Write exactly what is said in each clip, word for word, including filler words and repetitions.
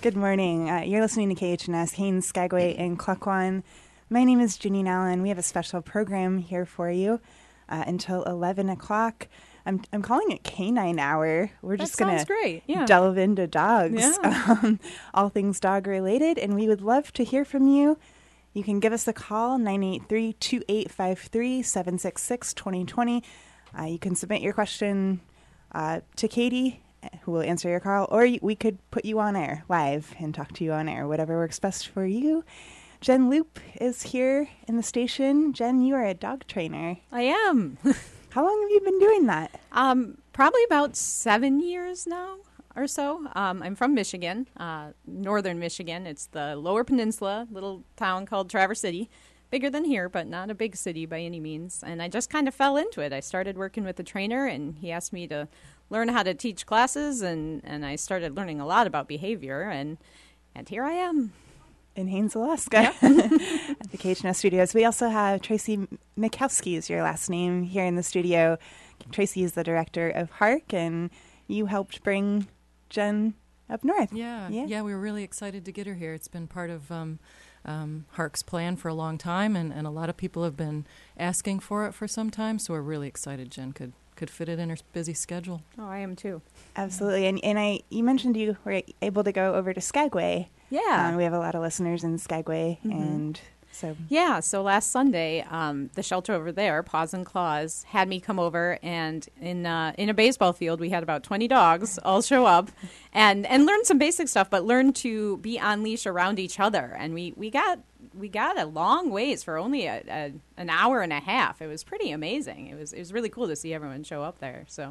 Good morning. Uh, you're listening to K H N S, Haines, Skagway, and Klukwan. My name is Janine Allen. We have a special program here for you uh, until eleven o'clock. I'm I'm calling it Canine Hour. We're that just going to yeah. delve into dogs, yeah. um, all things dog related, and we would love to hear from you. You can give us a call, nine eight three, two eight five three, seven six six, two zero two zero. Uh, you can submit your question uh, to Katie, who will answer your call, or you, we could put you on air live and talk to you on air, whatever works best for you. Jen Loop is here in the station. Jen, you are a dog trainer. I am. How long have you been doing that? Um, probably about seven years now or so. Um, I'm from Michigan, uh, northern Michigan. It's the Lower Peninsula, little town called Traverse City. Bigger than here, but not a big city by any means. And I just kind of fell into it. I started working with a trainer, and he asked me to learn how to teach classes, and, and I started learning a lot about behavior, and and here I am. In Haines, Alaska, yep. At the K H N S studios. We also have Tracy Mikowski is your last name here in the studio. Tracy is the director of Hark, and you helped bring Jen up north. Yeah, yeah, yeah, we were really excited to get her here. It's been part of um, um, Hark's plan for a long time, and, and a lot of people have been asking for it for some time, so we're really excited Jen could, could fit it in her busy schedule. Oh, I am too. Absolutely. And, and I, you mentioned you were able to go over to Skagway. Yeah. Um, we have a lot of listeners in Skagway, mm-hmm. and so... Yeah, so last Sunday, um, the shelter over there, Paws and Claws, had me come over, and in uh, in a baseball field, we had about twenty dogs all show up and, and learn some basic stuff, but learn to be on leash around each other. And we, we got we got a long ways for only a, a, an hour and a half. It was pretty amazing. It was it was really cool to see everyone show up there, so...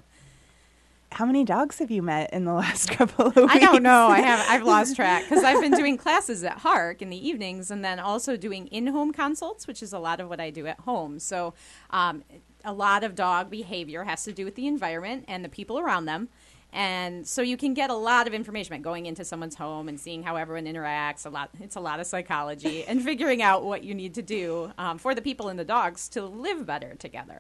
How many dogs have you met in the last couple of weeks? I don't know. I have. I've lost track because I've been doing classes at Hark in the evenings, and then also doing in-home consults, which is a lot of what I do at home. So, um, a lot of dog behavior has to do with the environment and the people around them, and so you can get a lot of information by going into someone's home and seeing how everyone interacts. A lot. It's a lot of psychology and figuring out what you need to do um, for the people and the dogs to live better together.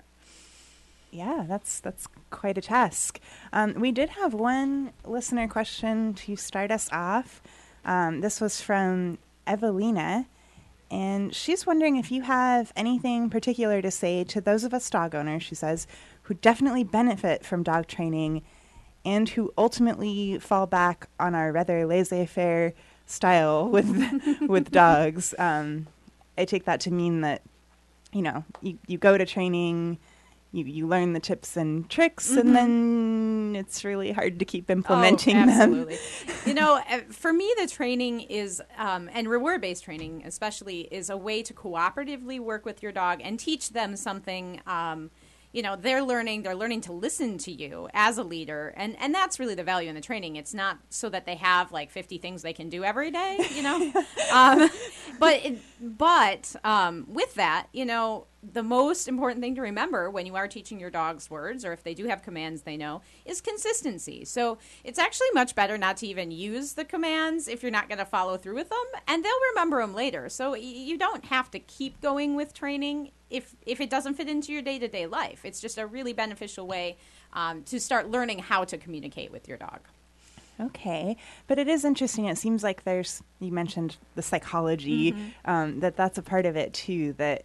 Yeah, that's that's quite a task. Um, we did have one listener question to start us off. Um, this was from Evelina, and she's wondering if you have anything particular to say to those of us dog owners, she says, who definitely benefit from dog training and who ultimately fall back on our rather laissez-faire style with with dogs. Um, I take that to mean that, you know, you, you go to training... You, you learn the tips and tricks, mm-hmm. and then it's really hard to keep implementing oh, absolutely. them. You know, for me, the training is, um, and reward-based training especially, is a way to cooperatively work with your dog and teach them something. Um, you know, they're learning, they're learning to listen to you as a leader, and, and that's really the value in the training. It's not so that they have like fifty things they can do every day, you know, um, but it, but um, with that, you know, the most important thing to remember when you are teaching your dogs words, or if they do have commands they know, is consistency. So it's actually much better not to even use the commands if you're not going to follow through with them, and they'll remember them later. So y- you don't have to keep going with training if if it doesn't fit into your day-to-day life. It's just a really beneficial way um, to start learning how to communicate with your dog. Okay, but it is interesting. It seems like there's, you mentioned the psychology, mm-hmm. um, that that's a part of it too, that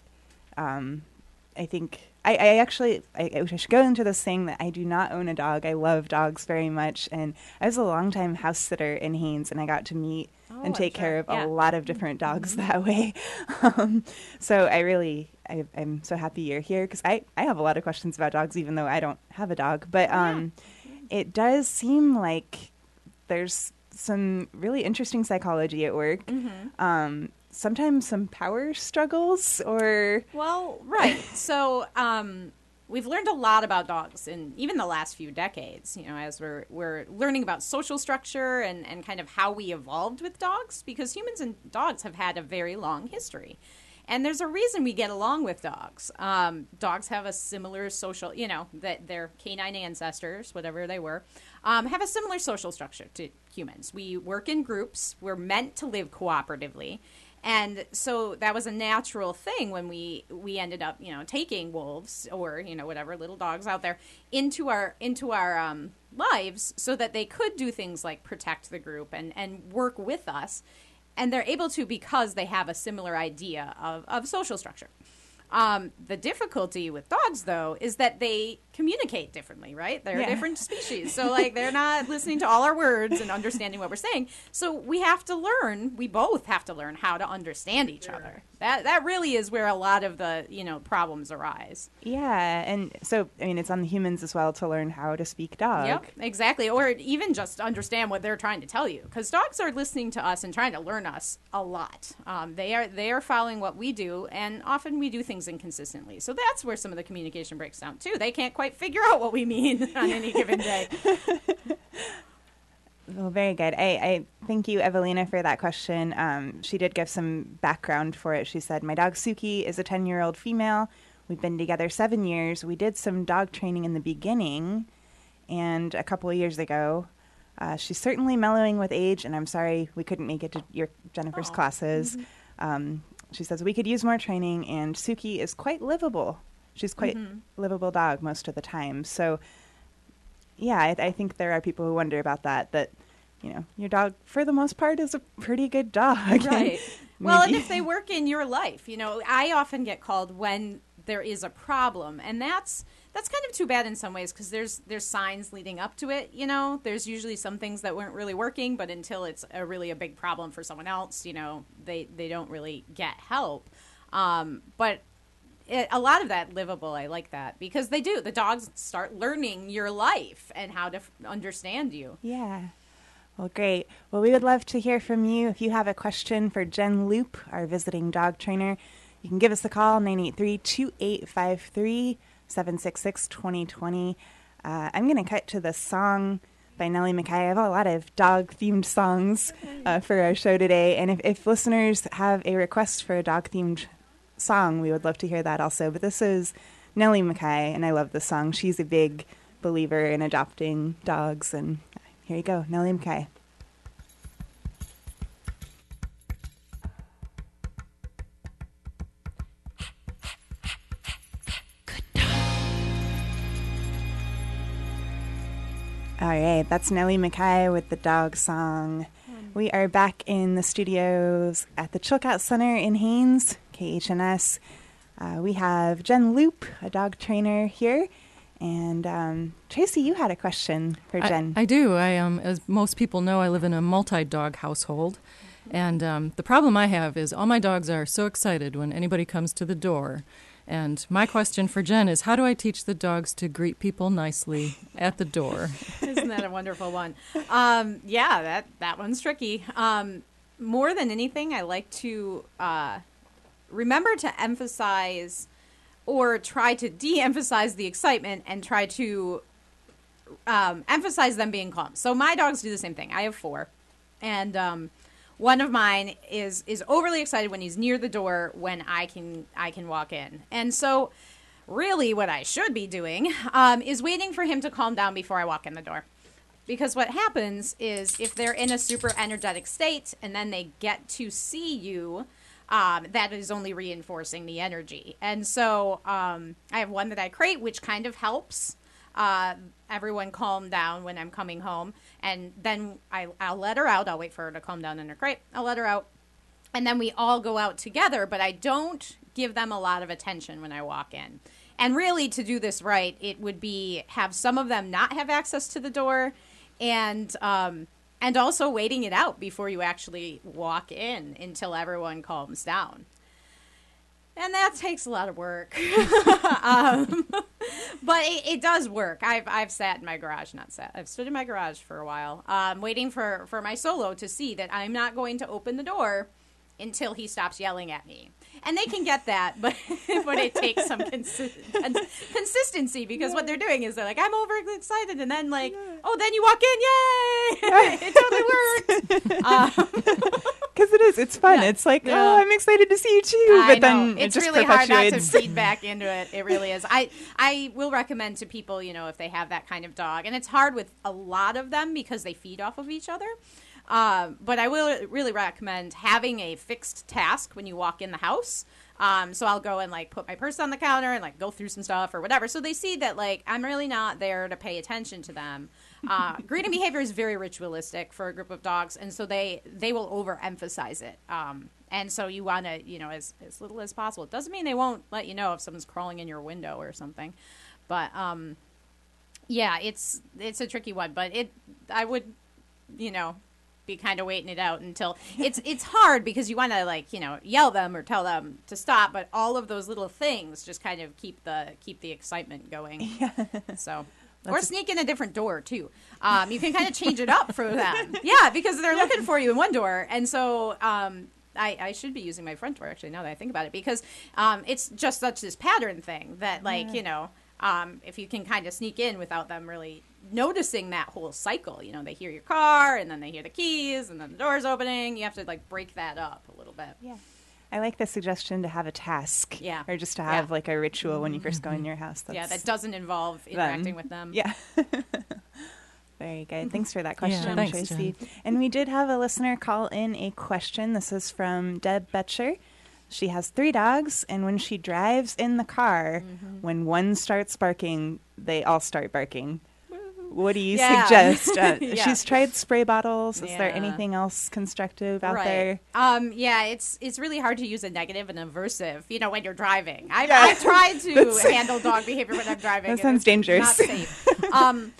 Um, I think I, I actually I, I should go into this saying that I do not own a dog. I love dogs very much, and I was a long time house sitter in Haines, and I got to meet oh, and take sure. care of yeah. a lot of different dogs mm-hmm. that way. Um, so I really I, I'm so happy you're here because I, I have a lot of questions about dogs, even though I don't have a dog. But um, yeah. It does seem like there's some really interesting psychology at work. Mm-hmm. Um, sometimes some power struggles or... Well, right. So um, we've learned a lot about dogs in even the last few decades, you know, as we're we're learning about social structure and, and kind of how we evolved with dogs, because humans and dogs have had a very long history. And there's a reason we get along with dogs. Um, dogs have a similar social, you know, that their canine ancestors, whatever they were, um, have a similar social structure to humans. We work in groups. We're meant to live cooperatively. And so that was a natural thing when we, we ended up, you know, taking wolves or, you know, whatever little dogs out there into our into our um, lives so that they could do things like protect the group and, and work with us. And they're able to because they have a similar idea of, of social structure. Um, the difficulty with dogs, though, is that they communicate differently, right? They're yeah. a different species. So, like, they're not listening to all our words and understanding what we're saying. So we have to learn, we both have to learn how to understand each other. That that really is where a lot of the, you know, problems arise. Yeah, and so, I mean, it's on the humans as well to learn how to speak dog. Yep, exactly. Or even just understand what they're trying to tell you. Because dogs are listening to us and trying to learn us a lot. Um, they are they are following what we do, and often we do things inconsistently. So that's where some of the communication breaks down, too. They can't quite figure out what we mean on any given day. Well, very good. I, I thank you, Evelina, for that question. Um, she did give some background for it. She said, my dog Suki is a ten-year-old female. We've been together seven years. We did some dog training in the beginning, and a couple of years ago. Uh, she's certainly mellowing with age, and I'm sorry we couldn't make it to your Jennifer's Aww. classes. Mm-hmm. Um, she says, we could use more training, and Suki is quite livable. She's quite mm-hmm. livable dog most of the time. So, yeah, I, I think there are people who wonder about that, that, you know, your dog, for the most part, is a pretty good dog. Right. Well, and if they work in your life, you know, I often get called when there is a problem, and that's that's kind of too bad in some ways because there's there's signs leading up to it, you know. There's usually some things that weren't really working, but until it's a really a big problem for someone else, you know, they, they don't really get help. Um, but it, a lot of that livable, I like that, because they do. The dogs start learning your life and how to f- understand you. Yeah. Well, great. Well, we would love to hear from you. If you have a question for Jen Loop, our visiting dog trainer, you can give us a call, nine eight three, two eight five three, seven six six, two zero two zero. Uh, I'm going to cut to the song by Nellie McKay. I have a lot of dog-themed songs uh, for our show today, and if, if listeners have a request for a dog-themed song, we would love to hear that also. But this is Nellie McKay, and I love this song. She's a big believer in adopting dogs, and here you go, Nellie McKay. All right, that's Nellie McKay with the dog song. Mm. We are back in the studios at the Chilcott Center in Haines, K H N S. Uh, we have Jen Loop, a dog trainer here. And um, Tracy, you had a question for Jen. I, I do. I, um, as most people know, I live in a multi-dog household. And um, the problem I have is all my dogs are so excited when anybody comes to the door. And my question for Jen is, how do I teach the dogs to greet people nicely at the door? Isn't that a wonderful one? Um, yeah, that, that one's tricky. Um, more than anything, I like to uh, remember to emphasize or try to de-emphasize the excitement and try to um, emphasize them being calm. So my dogs do the same thing. I have four. And um, one of mine is is overly excited when he's near the door when I can I can walk in. And so really what I should be doing um, is waiting for him to calm down before I walk in the door. Because what happens is if they're in a super energetic state and then they get to see you, um, that is only reinforcing the energy. And so um, I have one that I crate, which kind of helps uh, everyone calm down when I'm coming home. And then I, I'll let her out. I'll wait for her to calm down in her crate. I'll let her out. And then we all go out together, but I don't give them a lot of attention when I walk in. And really, to do this right, it would be have some of them not have access to the door and um, and also waiting it out before you actually walk in until everyone calms down. And that takes a lot of work. um, but it, it does work. I've I've sat in my garage, not sat. I've stood in my garage for a while, um, waiting for, for my solo to see that I'm not going to open the door until he stops yelling at me. And they can get that, but but it takes some consi- consistency because what they're doing is they're like, I'm overly excited, and then like, oh, then you walk in, yay! It totally worked. Because um, it is, it's fun. Yeah. It's like, yeah. oh, I'm excited to see you too, but I then know. It's it just really hard not to perpetuates. feed back into it. It really is. I I will recommend to people, you know, if they have that kind of dog, and it's hard with a lot of them because they feed off of each other. Um, but I will really recommend having a fixed task when you walk in the house. Um, so I'll go and like put my purse on the counter and like go through some stuff or whatever. So they see that like I'm really not there to pay attention to them. Uh, greeting behavior is very ritualistic for a group of dogs, and so they they will overemphasize it. Um, and so you want to, you know, as as little as possible. It doesn't mean they won't let you know if someone's crawling in your window or something, but um, yeah, it's it's a tricky one. But it I would, you know. be kind of waiting it out until it's it's hard because you want to like you know yell them or tell them to stop, but all of those little things just kind of keep the keep the excitement going. Yeah. So That's or sneak in a different door too. Um, you can kind of change it up for them. Yeah, because they're looking for you in one door, and so um, I, I should be using my front door actually now that I think about it, because um, it's just such this pattern thing that like yeah. you know um, if you can kind of sneak in without them really noticing that whole cycle, you know, they hear your car and then they hear the keys and then the door's opening. You have to like break that up a little bit. Yeah. I like the suggestion to have a task. Yeah. Or just to have yeah. like a ritual when you first go in your house. That's yeah, that doesn't involve interacting them. with them. Yeah. Very good. Thanks for that question, yeah, thanks, Tracy. Jen. And we did have a listener call in a question. This is from Deb Betcher. She has three dogs, and when she drives in the car, mm-hmm. when one starts barking, they all start barking. What do you yeah. suggest? Uh, yeah. She's tried spray bottles. Is yeah. there anything else constructive out right. there? Um, yeah, it's it's really hard to use a negative and aversive, you know, when you're driving. I've, yeah. I've tried to handle dog behavior when I'm driving. That sounds dangerous. Not safe. um,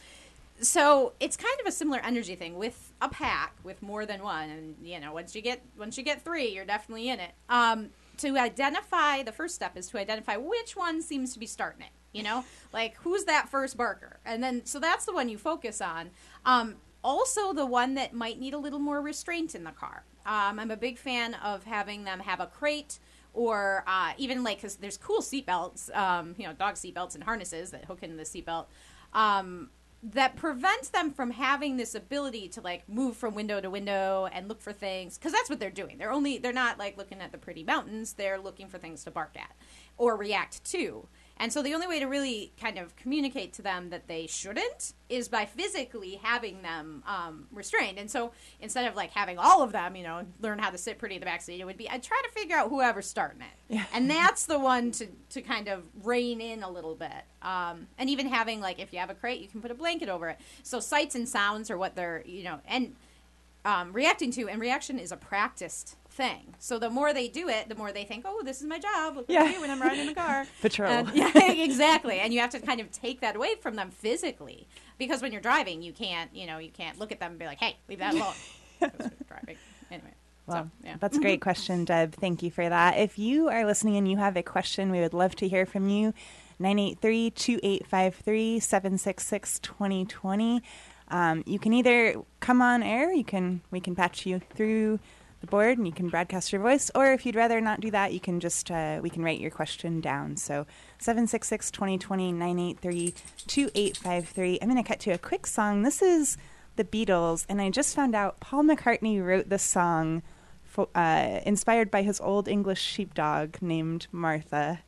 so it's kind of a similar energy thing with a pack with more than one, and you know, once you get once you get three, you're definitely in it. Um, to identify, the first step is to identify which one seems to be starting it. You know, like who's that first barker? And then, so that's the one you focus on. Um, also the one that might need a little more restraint in the car. Um, I'm a big fan of having them have a crate or uh, even like, cause there's cool seatbelts, um, you know, dog seatbelts and harnesses that hook into the seatbelt, um, that prevents them from having this ability to like move from window to window and look for things. Cause that's what they're doing. They're only, they're not like looking at the pretty mountains. They're looking for things to bark at or react to. And so the only way to really kind of communicate to them that they shouldn't is by physically having them um, restrained. And so instead of like having all of them, you know, learn how to sit pretty in the back seat, it would be, I'd try to figure out whoever's starting it. Yeah. And that's the one to, to kind of rein in a little bit. Um, and even having like, if you have a crate, you can put a blanket over it. So sights and sounds are what they're, you know, and um, reacting to, and reaction is a practiced thing. So the more they do it, the more they think, oh, this is my job. Look what yeah. I do when I'm riding in the car. Patrol. And, yeah, exactly. And you have to kind of take that away from them physically, because when you're driving, you can't, you know, you can't look at them and be like, hey, leave that alone. Because you're driving. Anyway. Well, so, yeah. That's a great question, Deb. Thank you for that. If you are listening and you have a question, we would love to hear from you. nine eight three, two eight five three, seven six six, two zero two zero. Um, you can either come on air, you can we can patch you through the board and you can broadcast your voice, or if you'd rather not do that, you can just uh, we can write your question down. So seven six six, two zero two zero, nine eight three, two eight five three. I'm going to cut to a quick song. This is the Beatles, and I just found out Paul McCartney wrote this song for, uh, inspired by his old English sheepdog named Martha.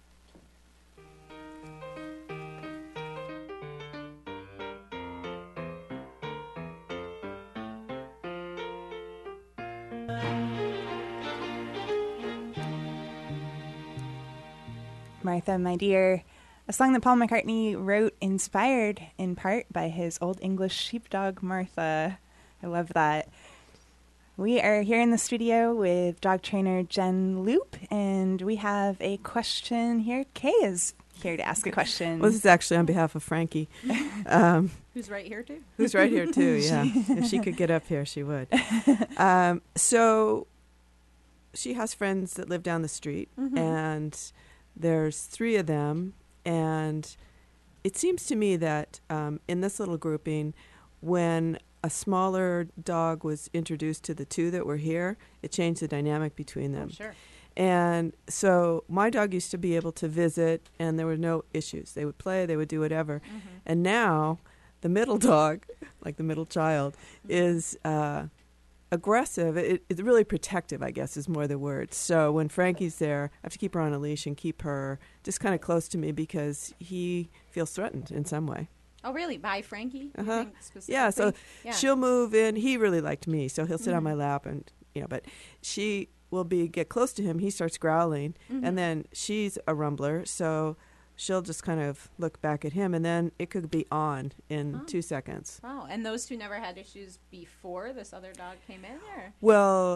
Martha, My Dear, a song that Paul McCartney wrote inspired in part by his old English sheepdog, Martha. I love that. We are here in the studio with dog trainer Jen Loop, and we have a question here. Kay is here to ask a question. Well, this is actually on behalf of Frankie. Um, who's right here, too? Who's right here, too, yeah. If she could get up here, she would. Um, so she has friends that live down the street, mm-hmm. and there's three of them, and it seems to me that um, in this little grouping, when a smaller dog was introduced to the two that were here, it changed the dynamic between them. Oh, sure. And so my dog used to be able to visit, and there were no issues. They would play, they would do whatever. Mm-hmm. And now the middle dog, like the middle child, mm-hmm. is uh, aggressive. It, it's really protective, I guess, is more the word. So when Frankie's there, I have to keep her on a leash and keep her just kind of close to me because he feels threatened in some way. Oh, really? By Frankie? You Uh-huh. think specifically? Yeah, so Yeah. she'll move in. He really liked me, so he'll sit on Mhm. my lap, and you know. But she will be get close to him. He starts growling, Mhm. and then she's a rumbler, so she'll just kind of look back at him, and then it could be on in Oh. two seconds. Wow. And those two never had issues before this other dog came in, or? Well,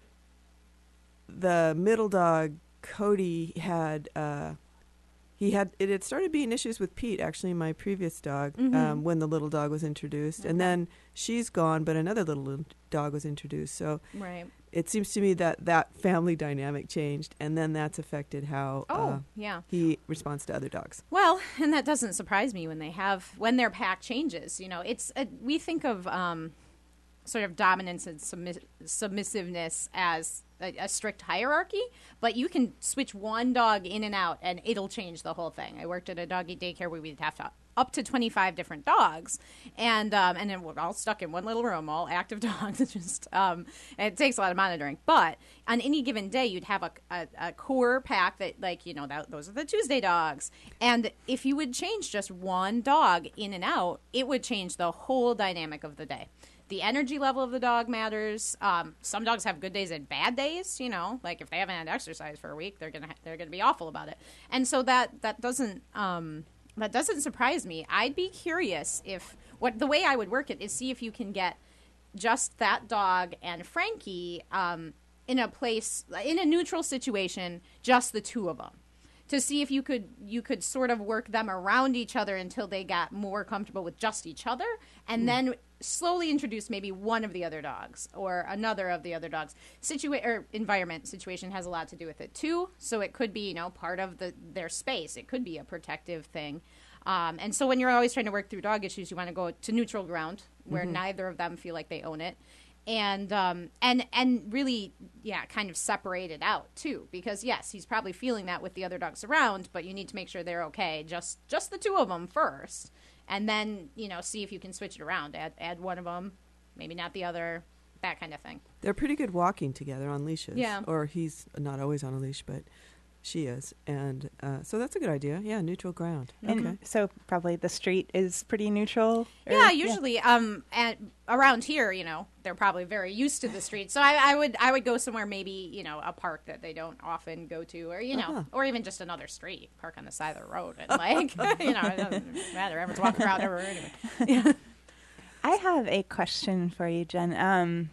the middle dog, Cody, had uh, he had it had started being issues with Pete, actually, my previous dog, Mhm. um, when the little dog was introduced, Okay. and then she's gone, but another little dog was introduced. So Right. it seems to me that that family dynamic changed, and then that's affected how Oh, uh, yeah. he responds to other dogs. Well, and that doesn't surprise me when they have when their pack changes. You know, it's a, we think of um, sort of dominance and submiss- submissiveness as a, a strict hierarchy, but you can switch one dog in and out, and it'll change the whole thing. I worked at a doggy daycare where we'd have to up to twenty-five different dogs, and um, and then we're all stuck in one little room, all active dogs. It's just um, and it takes a lot of monitoring. But on any given day, you'd have a, a, a core pack that, like, you know, that, those are the Tuesday dogs. And if you would change just one dog in and out, it would change the whole dynamic of the day. The energy level of the dog matters. Um, some dogs have good days and bad days. You know, like if they haven't had exercise for a week, they're gonna ha- they're gonna be awful about it. And so that that doesn't. Um, That doesn't surprise me. I'd be curious if what the way I would work it is see if you can get just that dog and Frankie um, in a place in a neutral situation, just the two of them, to see if you could you could sort of work them around each other until they got more comfortable with just each other, and mm. then slowly introduce maybe one of the other dogs or another of the other dogs. Situa- or environment situation has a lot to do with it too. So it could be, you know, part of the their space. It could be a protective thing. Um, and so when you're always trying to work through dog issues, you want to go to neutral ground where mm-hmm. neither of them feel like they own it. And um, and and really, yeah, kind of separate it out too, because yes, he's probably feeling that with the other dogs around, but you need to make sure they're okay. Just just the two of them first, and then, you know, see if you can switch it around. Add add one of them, maybe not the other, that kind of thing. They're pretty good walking together on leashes. Yeah. Or he's not always on a leash, but she is, and uh, so that's a good idea. Yeah, neutral ground. And okay. So probably the street is pretty neutral. Or, yeah, usually. Yeah. Um, and around here, you know, they're probably very used to the street. So I, I would, I would go somewhere, maybe, you know, a park that they don't often go to, or you know, uh-huh. or even just another street, park on the side of the road, and like, you know, it doesn't matter. Everyone's walking around everywhere anyway. Yeah. I have a question for you, Jen. Um,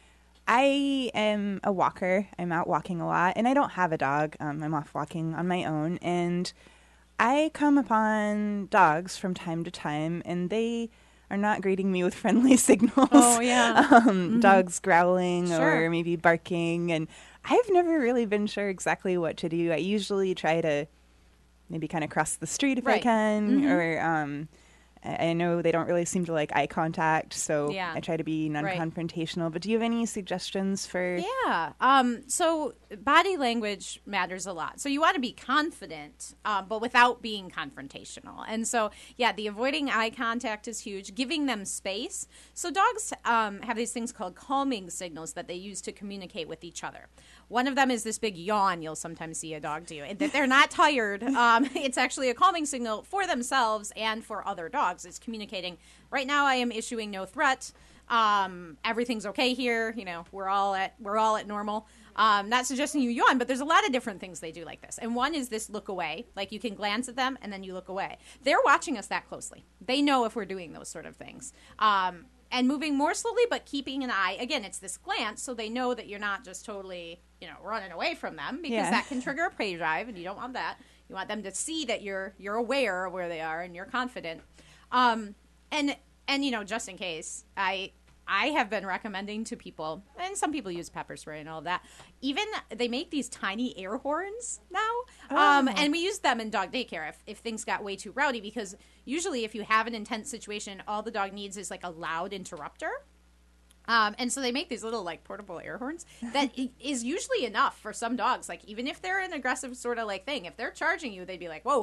I am a walker. I'm out walking a lot, and I don't have a dog. Um, I'm off walking on my own, and I come upon dogs from time to time, and they are not greeting me with friendly signals. Oh, yeah. um, Mm-hmm. Dogs growling Sure. or maybe barking, and I've never really been sure exactly what to do. I usually try to maybe kind of cross the street if Right. I can, Mm-hmm. or um, I I know they don't really seem to like eye contact, so Yeah. I try to be non-confrontational. But do you have any suggestions for? Yeah. Um, so body language matters a lot. So you want to be confident, um, but without being confrontational. And so, yeah, the avoiding eye contact is huge. Giving them space. So dogs um, have these things called calming signals that they use to communicate with each other. One of them is this big yawn you'll sometimes see a dog do. And that they're not tired. Um, it's actually a calming signal for themselves and for other dogs. It's communicating, right now I am issuing no threat. Um, everything's okay here. You know, we're all at we're all at normal. Um, not suggesting you yawn, but there's a lot of different things they do like this. And one is this look away. Like you can glance at them and then you look away. They're watching us that closely. They know if we're doing those sort of things. Um, and moving more slowly, but keeping an eye. Again, it's this glance, so they know that you're not just totally, you know, running away from them, because Yeah. that can trigger a prey drive, and you don't want that. You want them to see that you're you're aware of where they are and you're confident. Um, and and you know, just in case, I I have been recommending to people, and some people use pepper spray and all of that. Even they make these tiny air horns now, um, Oh. and we use them in dog daycare if, if things got way too rowdy, because usually if you have an intense situation, all the dog needs is like a loud interrupter. Um, and so they make these little like portable air horns that i- is usually enough for some dogs. Like even if they're an aggressive sort of like thing, if they're charging you, they'd be like, "Whoa, hey,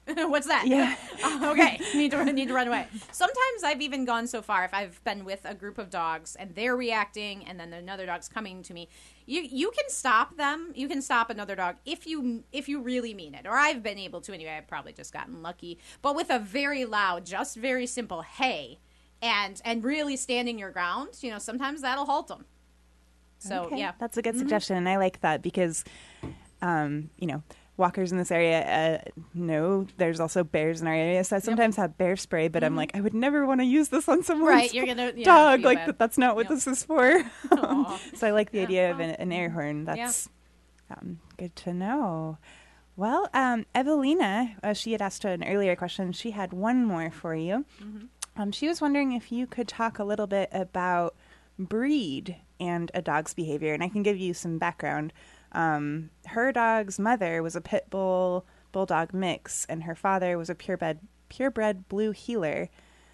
What's that? Yeah. Uh, okay, need to need to run away. Sometimes I've even gone so far if I've been with a group of dogs and they're reacting, and then another dog's coming to me. You you can stop them. You can stop another dog if you if you really mean it. Or I've been able to anyway. I've probably just gotten lucky. But with a very loud, just very simple hey, and and really standing your ground, you know, sometimes that'll halt them. So Okay, yeah, that's a good Mhm. suggestion, and I like that because, um, you know, walkers in this area uh, know there's also bears in our area, so I sometimes have bear spray, but I'm like, I would never want to use this on someone's Right, you're gonna yeah, dog. feel Like bad. that, that's not what Yep. this is for. Aw. So I like the Yeah, idea of well, an, an air horn. yeah. That's um, good to know. Well, um, Evelina, uh, she had asked an earlier question. She had one more for you. Mhm. Um, she was wondering if you could talk a little bit about breed and a dog's behavior, and I can give you some background. Um, her dog's mother was a pit bull bulldog mix, and her father was a purebred purebred blue heeler.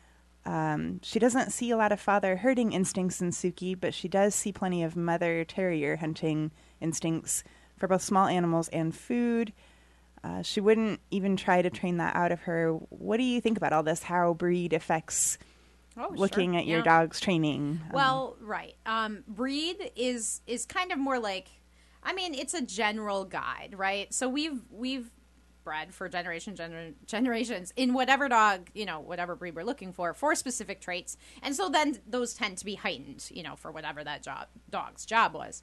Um, she doesn't see a lot of father herding instincts in Suki, but she does see plenty of mother terrier hunting instincts for both small animals and food. Uh, she wouldn't even try to train that out of her. What do you think about all this? How breed affects Oh, looking sure. at your Yeah. dog's training? Um, Well, right. Um, breed is is kind of more like, I mean, it's a general guide, right? So we've we've bred for generation gener- generations in whatever dog, you know, whatever breed we're looking for for specific traits, and so then those tend to be heightened, you know, for whatever that job dog's job was.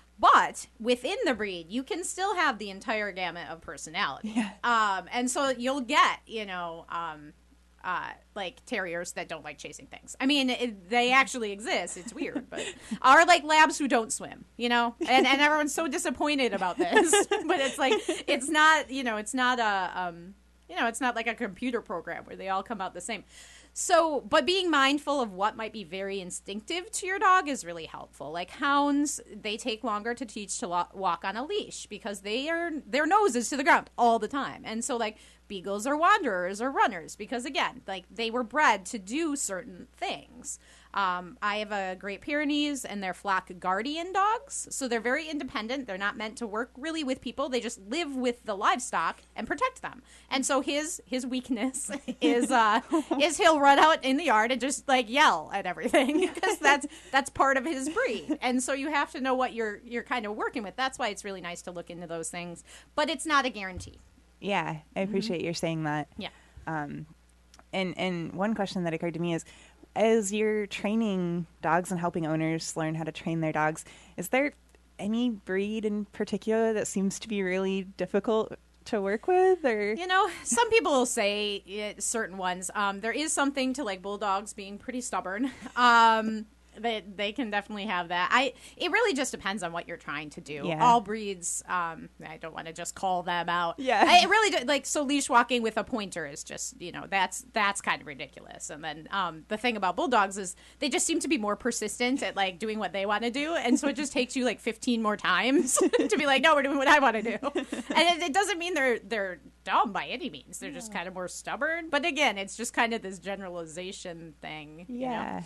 But within the breed, you can still have the entire gamut of personality. Yeah. Um, and so you'll get, you know, um, uh, like terriers that don't like chasing things. I mean, it, they actually exist. It's weird, but are like labs who don't swim, you know, and, and everyone's so disappointed about this, but it's like, it's not, you know, it's not a, um, you know, it's not like a computer program where they all come out the same. So, but being mindful of what might be very instinctive to your dog is really helpful. Like hounds, they take longer to teach to lo- walk on a leash because they are, their nose is to the ground all the time. And so like beagles are wanderers or runners because again, like they were bred to do certain things. Um, I have a Great Pyrenees and they're flock guardian dogs. So they're very independent. They're not meant to work really with people. They just live with the livestock and protect them. And so his his weakness is uh, is he'll run out in the yard and just like yell at everything because that's that's part of his breed. And so you have to know what you're you're kind of working with. That's why it's really nice to look into those things. But it's not a guarantee. yeah, I appreciate you saying that. Yeah. Um, and and one question that occurred to me is, as you're training dogs and helping owners learn how to train their dogs, is there any breed in particular that seems to be really difficult to work with? Or You know, some people will say uh, certain ones. Um, there is something to like bulldogs being pretty stubborn. Um, they they can definitely have that. I it really just depends on what you're trying to do. Yeah. All breeds. Um, I don't want to just call them out. Yeah. I, it really do, like so leash walking with a pointer is just you know that's that's kind of ridiculous. And then um, the thing about bulldogs is they just seem to be more persistent at like doing what they want to do, and so it just takes you like fifteen more times to be like, no, we're doing what I want to do. And it, it doesn't mean they're they're dumb by any means. They're just kind of more stubborn. But again, it's just kind of this generalization thing. you know? yeah.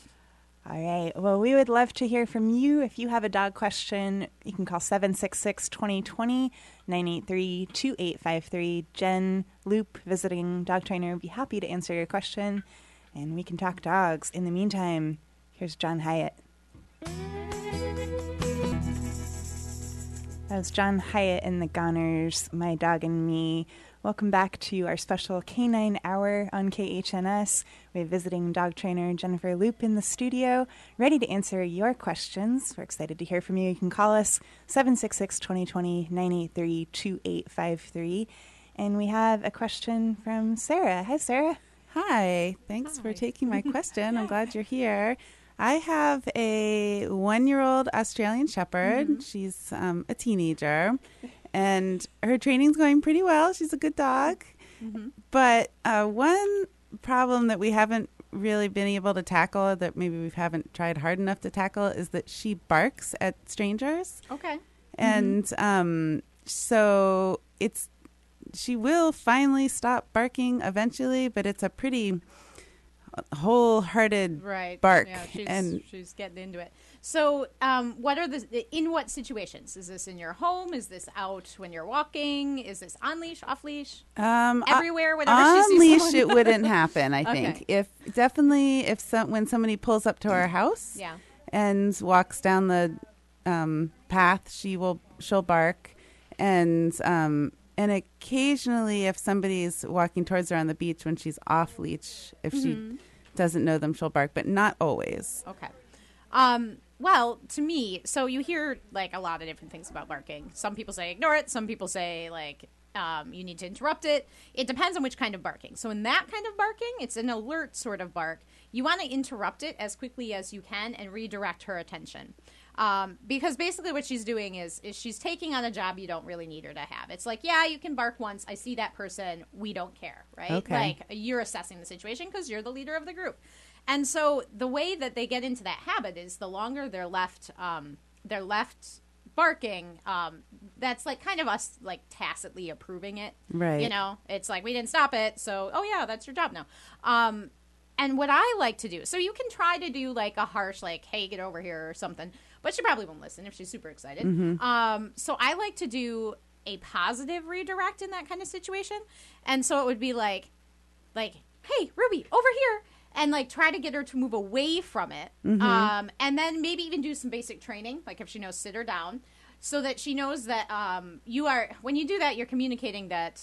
All right. Well, we would love to hear from you. If you have a dog question, you can call seven six six, two zero two zero, nine eight three, two eight five three. Jen Loop, visiting dog trainer, would be happy to answer your question, and we can talk dogs. In the meantime, here's John Hyatt. That was John Hyatt and the Goners, My Dog and Me. Welcome back to our special Canine Hour on K H N S. We have visiting dog trainer Jennifer Loop in the studio, ready to answer your questions. We're excited to hear from you. You can call us seven six six, two zero two zero, nine eight three, two eight five three. And we have a question from Sarah. Hi, Sarah. Hi, thanks Hi. for taking my question. I'm glad you're here. I have a one-year-old Australian Shepherd. Mm-hmm. She's um, a teenager, and her training's going pretty well. She's a good dog. Mm-hmm. But uh, one problem that we haven't really been able to tackle, that maybe we haven't tried hard enough to tackle, is that she barks at strangers. Okay. And um, so it's she will finally stop barking eventually, but it's a pretty wholehearted Right. bark. Yeah, she's, And she's getting into it. So, um, what are the in what situations? Is this in your home? Is this out when you're walking? Is this on leash, off leash? Um, Everywhere, whenever on she sees leash, someone? it wouldn't happen. I Okay. think if definitely if some when somebody pulls up to our house, Yeah. and walks down the um, path, she will she'll bark, and um, and occasionally if somebody's walking towards her on the beach when she's off leash, if Mm-hmm. she doesn't know them, she'll bark, but not always. Okay. Um, well, to me, so you hear like a lot of different things about barking. Some people say ignore it. Some people say like um, you need to interrupt it. It depends on which kind of barking. So in that kind of barking, it's an alert sort of bark. You want to interrupt it as quickly as you can and redirect her attention. Um, because basically what she's doing is, is she's taking on a job you don't really need her to have. It's like, yeah, you can bark once. I see that person. We don't care, right? Okay. Like you're assessing the situation because you're the leader of the group. And so the way that they get into that habit is the longer they're left, um, they're left barking. Um, that's like kind of us like tacitly approving it. Right. You know, it's like we didn't stop it. So, oh yeah, that's your job now. Um, and what I like to do, so you can try to do like a harsh, like, hey, get over here or something, but she probably won't listen if she's super excited. Mm-hmm. Um, so I like to do a positive redirect in that kind of situation. And so it would be like, like, hey, Ruby, over here. And like try to get her to move away from it. Mm-hmm. Um, and then maybe even do some basic training, like if she knows sit her down, so that she knows that um, you are, when you do that, you're communicating that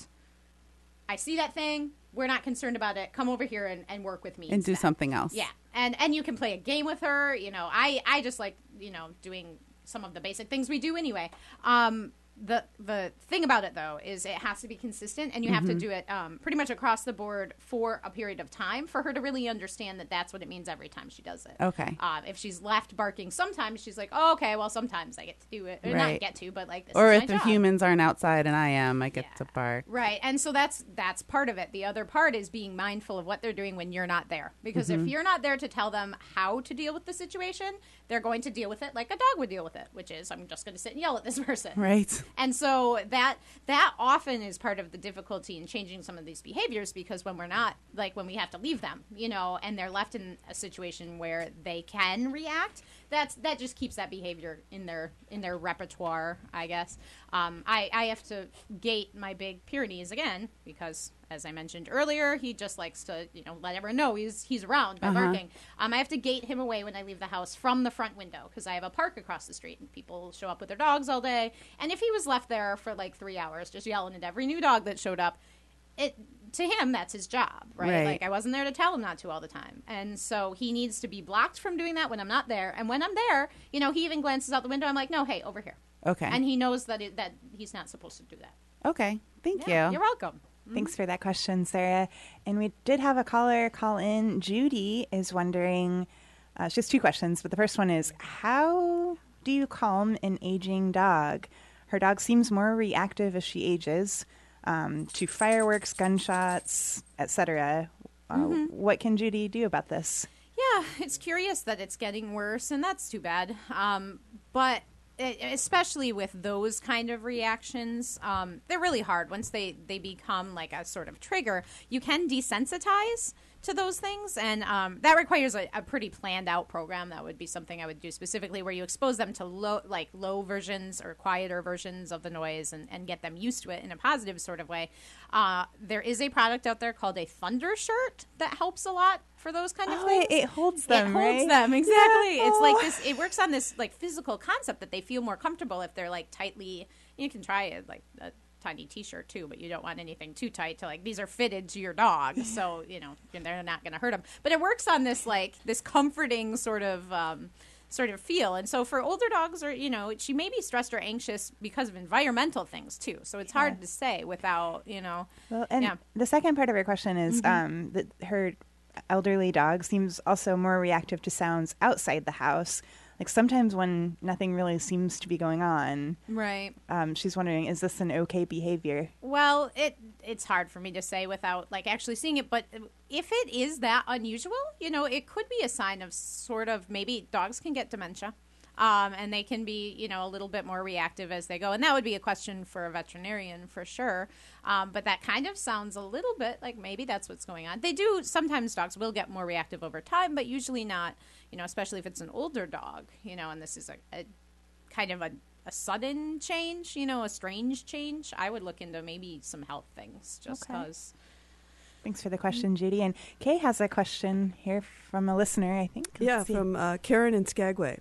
I see that thing. We're not concerned about it. Come over here and, and work with me. And do instead. something else. Yeah. And and you can play a game with her. You know, I, I just like, you know, doing some of the basic things we do anyway. Um, the the thing about it, though, is it has to be consistent, and you have to do it um, pretty much across the board for a period of time for her to really understand that that's what it means every time she does it. Okay. Um, if she's left barking sometimes, she's like, oh, okay, well, sometimes I get to do it. Or Right. not get to, but like this Or is if my the job. humans aren't outside and I am, I get Yeah. to bark. Right. And so that's that's part of it. The other part is being mindful of what they're doing when you're not there. Because if you're not there to tell them how to deal with the situation, they're going to deal with it like a dog would deal with it, which is I'm just going to sit and yell at this person. Right. And so that that often is part of the difficulty in changing some of these behaviors, because when we're not, like when we have to leave them, you know, and they're left in a situation where they can react, that's that just keeps that behavior in their in their repertoire, I guess. Um, I, I have to gate my big Pyrenees again because, as I mentioned earlier, he just likes to, you know, let everyone know he's he's around by Uh-huh. barking. Um, I have to gate him away when I leave the house from the front window because I have a park across the street and people show up with their dogs all day. And if he was left there for like three hours just yelling at every new dog that showed up, it to him that's his job, right? Right. Like I wasn't there to tell him not to all the time, and so he needs to be blocked from doing that when I'm not there. And when I'm there, you know, he even glances out the window. I'm like, no, hey, over here. Okay. And he knows that it, that he's not supposed to do that. Okay. Thank Yeah, you. You're welcome. Thanks for that question, Sarah. And we did have a caller call in. Judy is wondering, uh, she has two questions, but the first one is, how do you calm an aging dog? Her dog seems more reactive as she ages um, to fireworks, gunshots, et cetera. Uh, Mm-hmm. What can Judy do about this? Yeah, it's curious that it's getting worse, and that's too bad. Um, but e- especially with those kind of reactions, um, they're really hard. Once they, they become like a sort of trigger, you can desensitize to those things, and um, that requires a, a pretty planned out program. That would be something I would do specifically, where you expose them to low, like low versions or quieter versions of the noise, and, and get them used to it in a positive sort of way. Uh, there is a product out there called a Thunder Shirt that helps a lot for those kind of Oh, things. it, it holds them, It holds right? them, exactly. Yeah. It's like Oh. this, it works on this like physical concept that they feel more comfortable if they're like tightly, you can try it like a tiny t-shirt too, but you don't want anything too tight to like, these are fitted to your dog. So, you know, they're not going to hurt them, but it works on this, like this comforting sort of, um, sort of feel. And so for older dogs, or, you know, she may be stressed or anxious because of environmental things too. So it's hard to say without, you know, Well, and Yeah. the second part of her question is um, that her elderly dog seems also more reactive to sounds outside the house. Like sometimes when nothing really seems to be going on, right. um, she's wondering, is this an okay behavior? Well, it it's hard for me to say without like actually seeing it, but if it is that unusual, you know, it could be a sign of sort of maybe dogs can get dementia. Um, and they can be, you know, a little bit more reactive as they go. And that would be a question for a veterinarian for sure. Um, but that kind of sounds a little bit like maybe that's what's going on. They do, sometimes dogs will get more reactive over time, but usually not, you know, especially if it's an older dog, you know, and this is a, a kind of a, a sudden change, you know, a strange change. I would look into maybe some health things just because. Okay. Thanks for the question, Judy. And Kay has a question here from a listener, I think. Let's yeah, see. from uh, Karen in Skagway.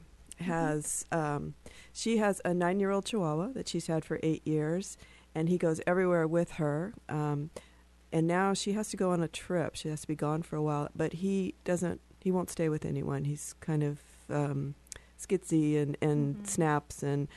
Has um, she has a nine-year-old Chihuahua that she's had for eight years, and he goes everywhere with her. Um, and now she has to go on a trip. She has to be gone for a while, but he doesn't. He won't stay with anyone. He's kind of um, skitsy and and Mm-hmm. snaps, and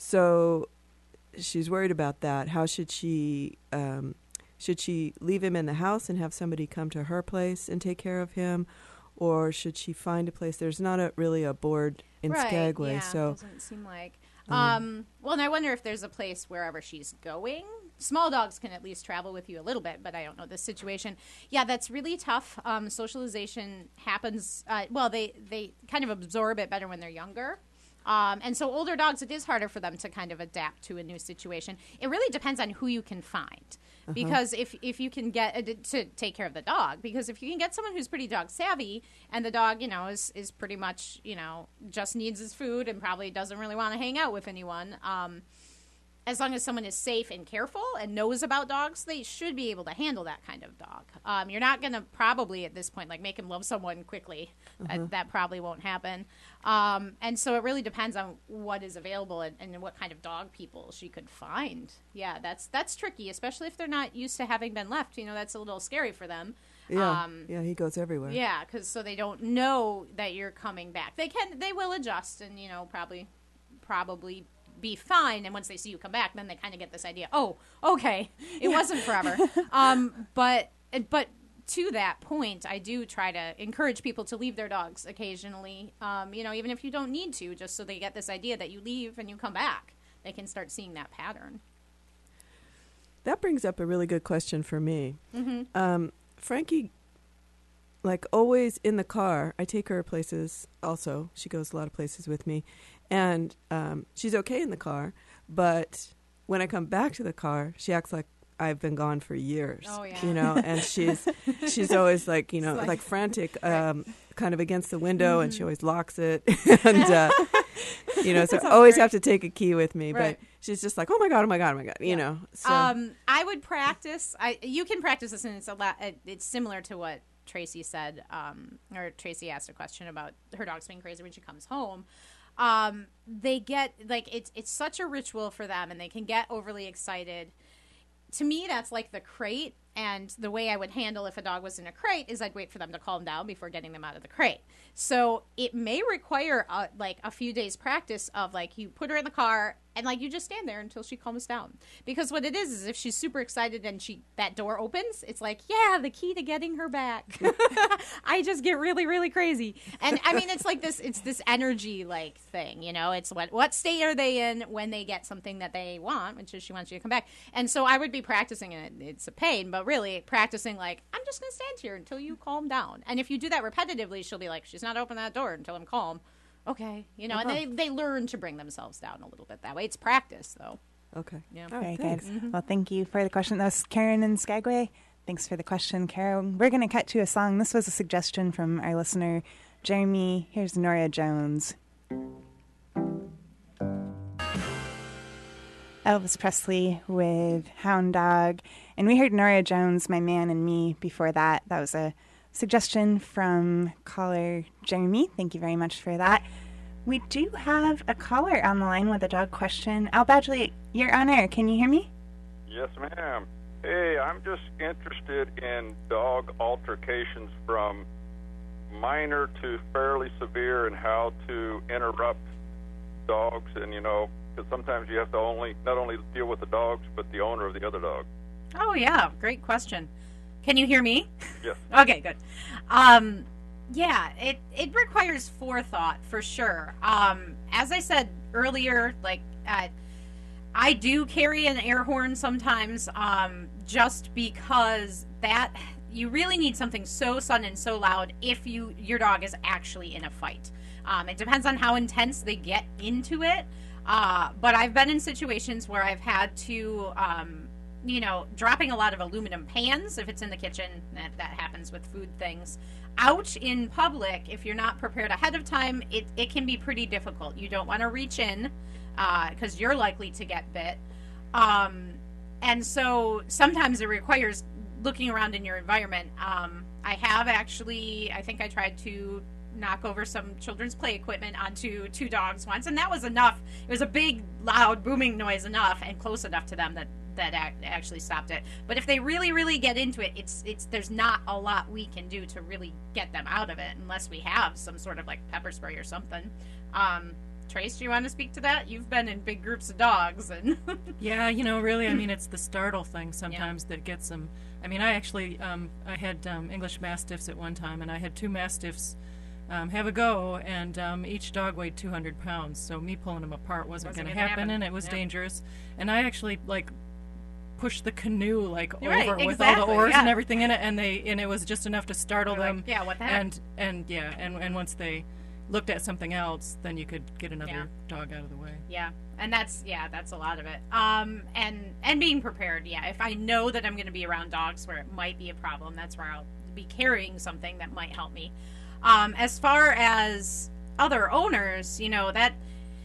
so she's worried about that. How should she? Um, should she leave him in the house and have somebody come to her place and take care of him? Or should she find a place? There's not a really a board in right, Skagway, yeah, so doesn't seem like. um, Um, well, and I wonder if there's a place wherever she's going. Small dogs can at least travel with you a little bit, but I don't know this situation. Yeah, that's really tough. Um, socialization happens. Uh, well, they they kind of absorb it better when they're younger. Um, and so older dogs, it is harder for them to kind of adapt to a new situation. It really depends on who you can find. Because if, if you can get uh, to take care of the dog, because if you can get someone who's pretty dog savvy and the dog, you know, is, is pretty much, you know, just needs his food and probably doesn't really want to hang out with anyone, um, as long as someone is safe and careful and knows about dogs, they should be able to handle that kind of dog. Um, you're not going to probably at this point like make him love someone quickly. Uh-huh. That, that probably won't happen. Um, and so it really depends on what is available and, and what kind of dog people she could find. Yeah, that's that's tricky, especially if they're not used to having been left. You know, that's a little scary for them. yeah, Um, yeah, he goes everywhere. Yeah, because so they don't know that you're coming back. They can, they will adjust and you know probably, probably be fine. And once they see you come back, then they kind of get this idea. Oh, okay, it wasn't forever. um, but but to that point, I do try to encourage people to leave their dogs occasionally. Um, you know, even if you don't need to, just so they get this idea that you leave and you come back, they can start seeing that pattern. That brings up a really good question for me. Mm-hmm. Um, Frankie, like always in the car, I take her places also. She goes a lot of places with me. And um, she's okay in the car. But when I come back to the car, she acts like I've been gone for years. Oh, yeah. You know, and she's she's always like, you know, It's like, like- frantic, um, kind of against the window, and she always locks it. and, uh, you know, so I always have to take a key with me. Right. But she's just like, oh, my God, oh, my God, oh, my God, you Yeah. know. So. Um, I would practice. I you can practice this, and it's a lot. It, it's similar to what Tracy said, um, or Tracy asked a question about her dog's being crazy when she comes home. Um, they get like it's it's such a ritual for them, and they can get overly excited. To me, that's like the crate. And the way I would handle if a dog was in a crate is I'd wait for them to calm down before getting them out of the crate. So it may require a, like a few days practice of like you put her in the car and like you just stand there until she calms down. Because what it is is if she's super excited and she that door opens, it's like, yeah, the key to getting her back. I just get really, really crazy. And I mean, it's like this, it's this energy like thing, you know, it's what, what state are they in when they get something that they want, which is she wants you to come back. And so I would be practicing, and it, it's a pain, but really practicing like, I'm just going to stand here until you calm down. And if you do that repetitively, she'll be like, she's not opening that door until I'm calm. Okay. You know, Uh-huh. and they, they learn to bring themselves down a little bit that way. It's practice, though. Okay. Yeah. All Very right, thanks. good. Well, thank you for the question. That was Karen in Skagway. Thanks for the question, Karen. We're going to cut to a song. This was a suggestion from our listener, Jeremy. Here's Norah Jones. Elvis Presley with Hound Dog. And we heard Norah Jones, My Man and Me, before that. That was a suggestion from caller Jeremy. Thank you very much for that. We do have a caller on the line with a dog question. Al Badgley, you're on air. Can you hear me? Yes, ma'am. Hey, I'm just interested in dog altercations from minor to fairly severe and how to interrupt dogs. And, you know, because sometimes you have to only not only deal with the dogs, but the owner of the other dog. Oh, yeah. Great question. Can you hear me? Yes. Okay, good. Um, yeah, it, it requires forethought for sure. Um, as I said earlier, like, uh, I do carry an air horn sometimes, um, just because that you really need something so sudden and so loud if you your dog is actually in a fight. Um, it depends on how intense they get into it. Uh, but I've been in situations where I've had to, um, you know, dropping a lot of aluminum pans, if it's in the kitchen, that, that happens with food things, out in public, if you're not prepared ahead of time, it, it can be pretty difficult. You don't want to reach in because uh, you're likely to get bit. Um, and so sometimes it requires looking around in your environment. Um, I have actually, I think I tried to knock over some children's play equipment onto two dogs once, and that was enough. It was a big, loud, booming noise enough and close enough to them that that act, actually stopped it. But if they really, really get into it, it's it's there's not a lot we can do to really get them out of it unless we have some sort of like pepper spray or something. Um, Trace, do you want to speak to that? You've been in big groups of dogs, and yeah, you know, really, I mean, it's the startle thing sometimes yeah. that gets them. I mean, I actually, um, I had um, English Mastiffs at one time, and I had two Mastiffs um, have a go, and um, each dog weighed two hundred pounds, so me pulling them apart wasn't, wasn't going to happen, happen, and it was yeah. dangerous. And I actually, like, pushed the canoe, like, You're over right, with exactly, all the oars yeah. and everything in it, and they, and it was just enough to startle They're them. Like, yeah, what the heck? And, and yeah, and, and once they looked at something else, then you could get another yeah. dog out of the way. Yeah, and that's yeah, that's a lot of it. Um, and and being prepared. Yeah, if I know that I'm going to be around dogs where it might be a problem, that's where I'll be carrying something that might help me. Um, as far as other owners, you know, that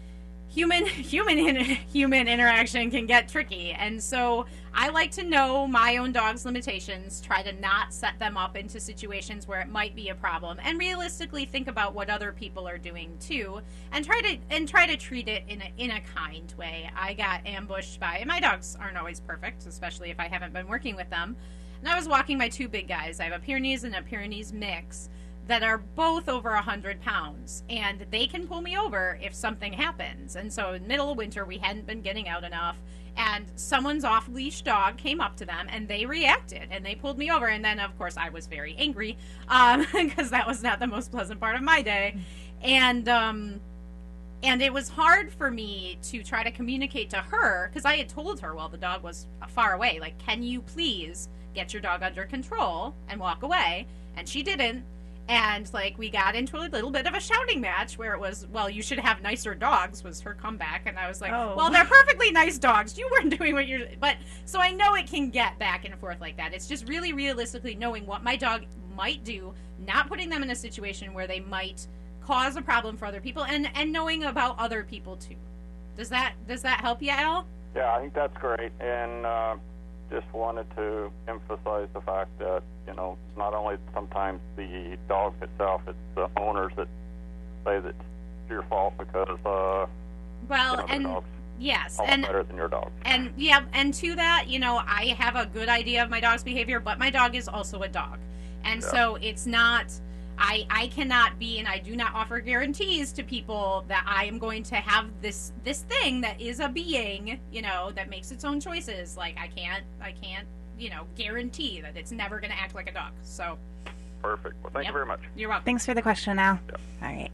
human human in, human interaction can get tricky, and so I like to know my own dog's limitations, try to not set them up into situations where it might be a problem, and realistically think about what other people are doing too, and try to and try to treat it in a in a kind way. I got ambushed by, and my dogs aren't always perfect, especially if I haven't been working with them. And I was walking my two big guys. I have a Pyrenees and a Pyrenees mix that are both over one hundred pounds, and they can pull me over if something happens. And so in the middle of winter, we hadn't been getting out enough, and someone's off-leash dog came up to them, and they reacted, and they pulled me over. And then, of course, I was very angry, um, because that was not the most pleasant part of my day. And, um, and it was hard for me to try to communicate to her, because I had told her while the dog was far away, like, can you please get your dog under control and walk away? And she didn't. And, like, we got into a little bit of a shouting match where it was, well, you should have nicer dogs, was her comeback. And I was like, oh. well, they're perfectly nice dogs. You weren't doing what you're... But, so I know it can get back and forth like that. It's just really realistically knowing what my dog might do, not putting them in a situation where they might cause a problem for other people, and, and knowing about other people, too. Does that does that help you, Al? Yeah, I think that's great. And uh, just wanted to emphasize the fact that, you know, not only sometimes the dog itself, it's the owners that say that it's your fault because uh, well, you know, and dog's yes, all and better than your dog. And yeah, and to that, you know, I have a good idea of my dog's behavior, but my dog is also a dog, and yeah. so it's not. I, I cannot be, and I do not offer guarantees to people that I am going to have this this thing that is a being, you know, that makes its own choices. Like I can't I can't, you know, guarantee that it's never going to act like a dog. So perfect. Well, thank yep. you very much. You're welcome. Thanks for the question, Al. Yep. All right.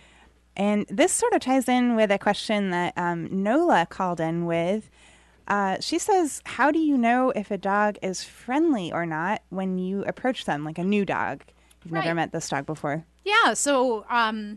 And this sort of ties in with a question that um, Nola called in with. Uh, she says, how do you know if a dog is friendly or not when you approach them, like a new dog? You've Right. never met this dog before. Yeah, so um,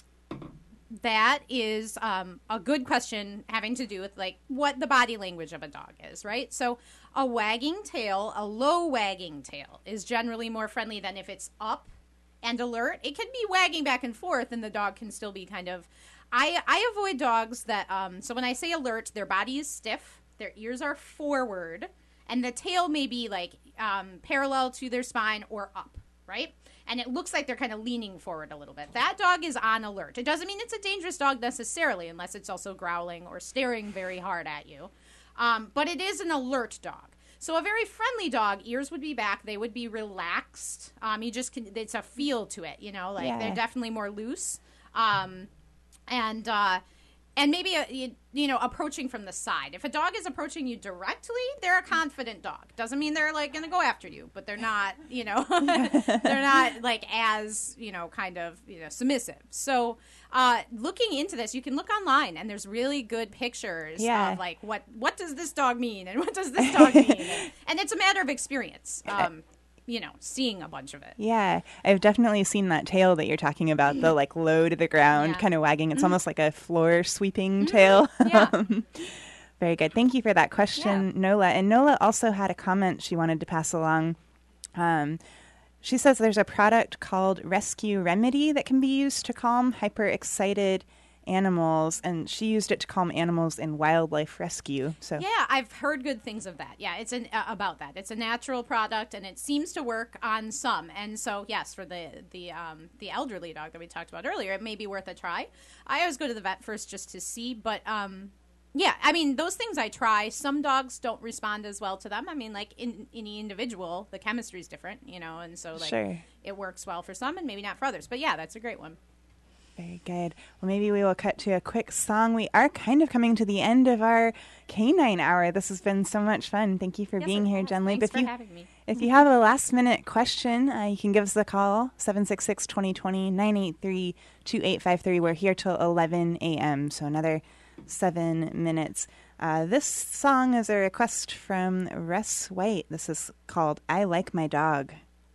that is um, a good question having to do with like what the body language of a dog is, right? So a wagging tail, a low wagging tail is generally more friendly than if it's up and alert. It can be wagging back and forth and the dog can still be kind of... I, I avoid dogs that... Um, so when I say alert, their body is stiff, their ears are forward, and the tail may be like um, parallel to their spine or up, right? And it looks like they're kind of leaning forward a little bit. That dog is on alert. It doesn't mean it's a dangerous dog necessarily, unless it's also growling or staring very hard at you. Um, but it is an alert dog. So a very friendly dog, ears would be back. They would be relaxed. Um, you just can, it's a feel to it, you know, like Yeah. they're definitely more loose. Um, and, uh, and maybe, a, you, you know, approaching from the side. If a dog is approaching you directly, they're a confident dog. Doesn't mean they're, like, going to go after you, but they're not, you know, they're not, like, as, you know, kind of, you know, submissive. So uh, looking into this, you can look online, and there's really good pictures Yeah. of, like, what, what does this dog mean, and what does this dog mean? And, and it's a matter of experience. Um, you know, seeing a bunch of it. Yeah, I've definitely seen that tail that you're talking about, the like low to the ground, Yeah. kind of wagging. It's Mm-hmm. almost like a floor sweeping tail. Yeah. Very good. Thank you for that question, Nola. And Nola also had a comment she wanted to pass along. Um, she says there's a product called Rescue Remedy that can be used to calm hyper-excited animals, and she used it to calm animals in wildlife rescue. So Yeah, I've heard good things of that. Yeah, it's an uh, about that. It's a natural product, and it seems to work on some. And so, yes, for the the um, the elderly dog that we talked about earlier, it may be worth a try. I always go to the vet first just to see, but um, yeah, I mean, those things I try. Some dogs don't respond as well to them. I mean, like in any individual, the chemistry is different, you know, and so like Sure. it works well for some and maybe not for others. But yeah, that's a great one. Very good. Well, maybe we will cut to a quick song. We are kind of coming to the end of our canine hour. This has been so much fun. Thank you for Yes, being it here, has. Jen Loop. Thanks If for you having me. if you have a last minute question, uh, you can give us a call seven six six, two zero two zero, nine eight three, two eight five three. We're here till eleven a.m., so another seven minutes. Uh, this song is a request from Russ White. This is called I Like My Dog.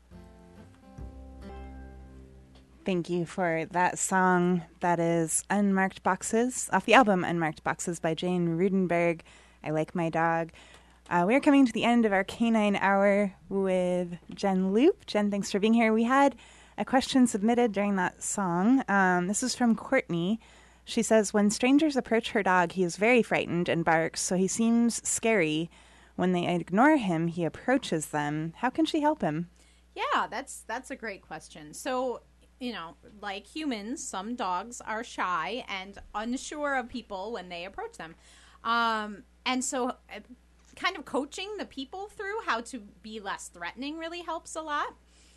Thank you for that song. That is Unmarked Boxes, off the album Unmarked Boxes by Jane Rudenberg. I Like My Dog. Uh, we're coming to the end of our Canine Hour with Jen Loop. Jen, thanks for being here. We had a question submitted during that song. Um, this is from Courtney. She says, when strangers approach her dog, he is very frightened and barks, so he seems scary. When they ignore him, he approaches them. How can she help him? Yeah, that's that's a great question. So, you know, like humans, some dogs are shy and unsure of people when they approach them. Um, and so uh, kind of coaching the people through how to be less threatening really helps a lot.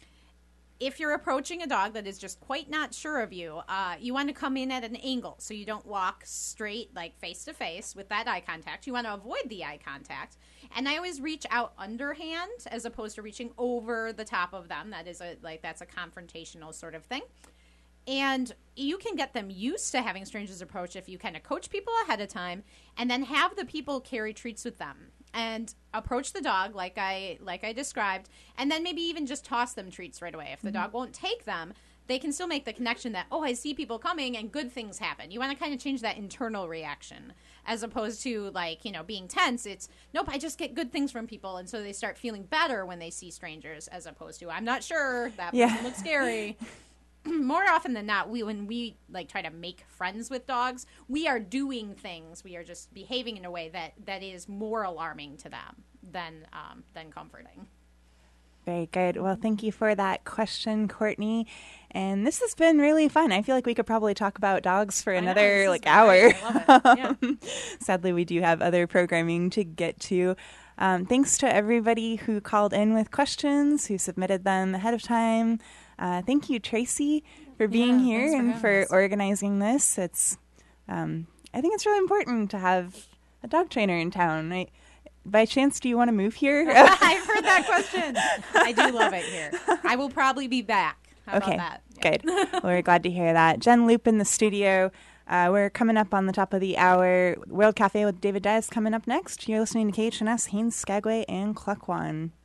If you're approaching a dog that is just quite not sure of you, uh, you want to come in at an angle so you don't walk straight, like face to face with that eye contact. You want to avoid the eye contact. And I always reach out underhand as opposed to reaching over the top of them. That is a like that's a confrontational sort of thing. And you can get them used to having strangers approach if you kind of coach people ahead of time and then have the people carry treats with them and approach the dog like I like I described, and then maybe even just toss them treats right away. If the mm-hmm. dog won't take them, they can still make the connection that, oh, I see people coming and good things happen. You want to kind of change that internal reaction as opposed to like, you know, being tense. It's, nope, I just get good things from people. And so they start feeling better when they see strangers as opposed to, I'm not sure, that person Yeah. looks scary. More often than not, we when we like try to make friends with dogs, we are doing things. We are just behaving in a way that, that is more alarming to them than um, than comforting. Very good. Well, thank you for that question, Courtney. And this has been really fun. I feel like we could probably talk about dogs for I know, another this like has been hour. great. I love it. Yeah. Sadly, we do have other programming to get to. Um, thanks to everybody who called in with questions, who submitted them ahead of time. Uh, thank you, Tracy, for being Yeah, here thanks for and having for us. organizing this. It's, um, I think it's really important to have a dog trainer in town. I, by chance, do you want to move here? I've heard that question. I do love it here. I will probably be back. How Okay, about that? Yeah. good. Well, we're glad to hear that. Jen Loop in the studio. Uh, we're coming up on the top of the hour. World Cafe with David Dias coming up next. You're listening to K H N S, Haines, Skagway, and Cluckwan.